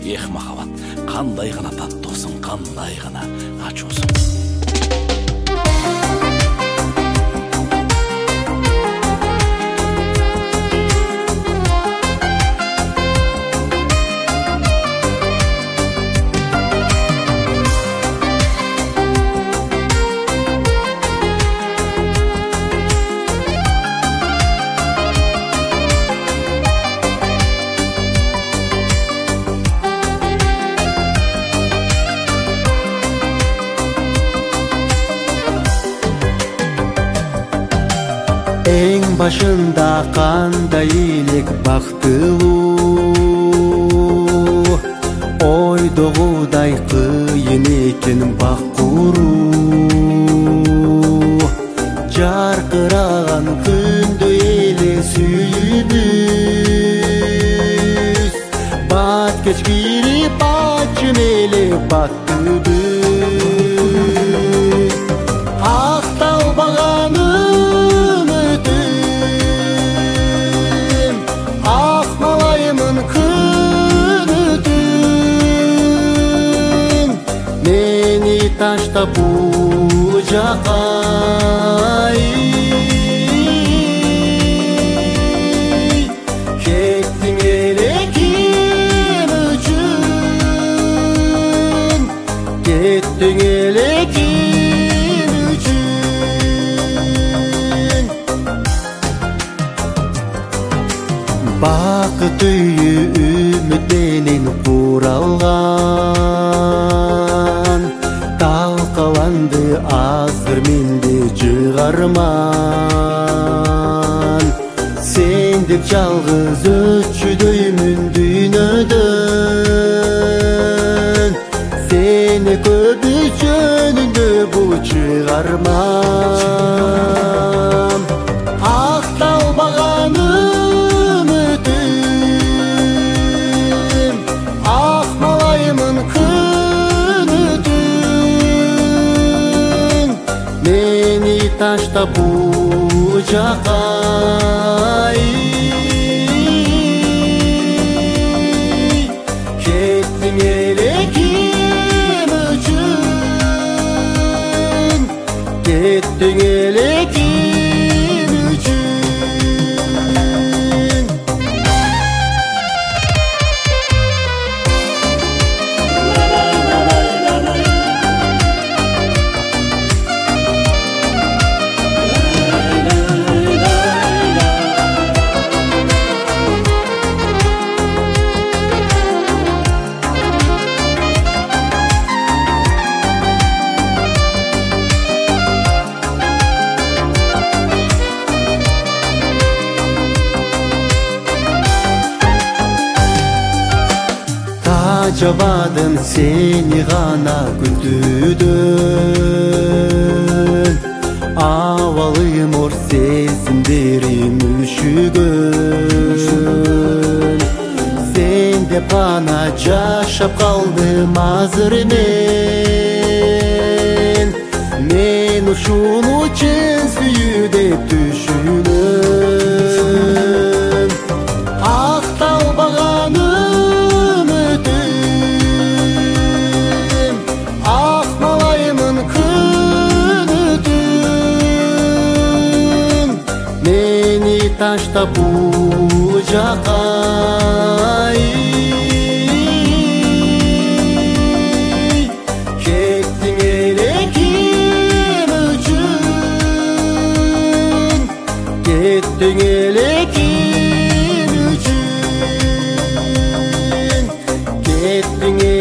Эх махаббат, кандай гана таттуусуң, кандай гана ачуусуң. Эң башында кандай элек бактылуу, ойдогудай кыйын экен бак куруу. Жаркыраган күндө эле сүйүбүз, бат кеч кирип ачым эле баттыбыз. Акталбаган таштап бул жака кеттиң эле ким үчүн, кеттиң эле ким үчүн. Бакыт үйү үмүт менен куралган, талкаланды азыр менде жыгарман. Сен деп жалгыз өчүдөймүн дүйнөдөн, сени көбү жөнүндө бул чыгарман. Акталбаган үмүтүм, ак малайымын мени таштап бул жака кеттиң эле ким үчүн, кеттиң эле ким үчүн. Жабадым сени гана күтүүдөн, абалым ор сезимдерим үшүгөн. Сен деп гана жашап калдым азыр мен ушуну чын сүйүү деп түшүнөм. Акталбаган таштап бул жака кеттиң эле ким үчүн, кеттиң эле ким үчүн, кеттиң